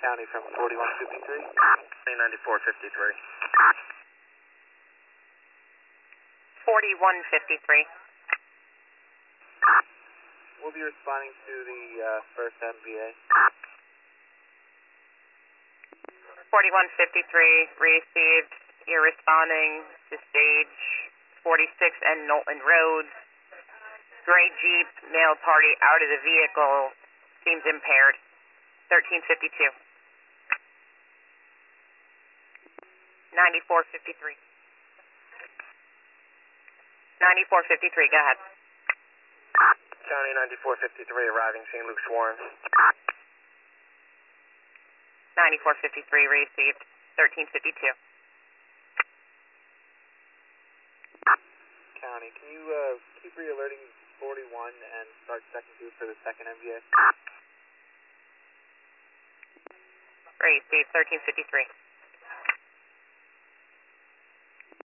County from 4153. 9453. 4153. We'll be responding to the first MVA. 4153 received. You're responding to stage 46 and Knowlton Road. Gray Jeep, male party out of the vehicle, seems impaired. 1352. 9453. 9453, go ahead. County 9453 arriving St. Luke's Warren. 9453 received. 1352. County, can you keep re-alerting 41 and start second group for the second MVA? Received. 1353.